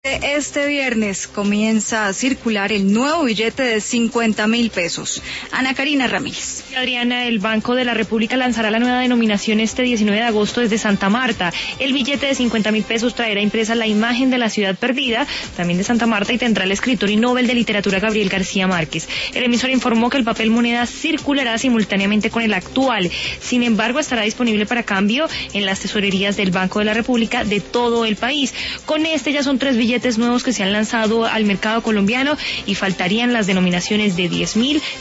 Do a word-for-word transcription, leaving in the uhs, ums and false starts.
Este viernes comienza a circular el nuevo billete de cincuenta mil pesos. Ana Karina Ramírez. Adriana, el Banco de la República lanzará la nueva denominación este diecinueve de agosto desde Santa Marta. El billete de cincuenta mil pesos traerá impresa la imagen de la ciudad perdida, también de Santa Marta, y tendrá el escritor y Nobel de Literatura Gabriel García Márquez. El emisor informó que el papel moneda circulará simultáneamente con el actual. Sin embargo, estará disponible para cambio en las tesorerías del Banco de la República de todo el país. Con este ya son tres billetes nuevos que se han lanzado al mercado colombiano y faltarían las denominaciones de diez mil,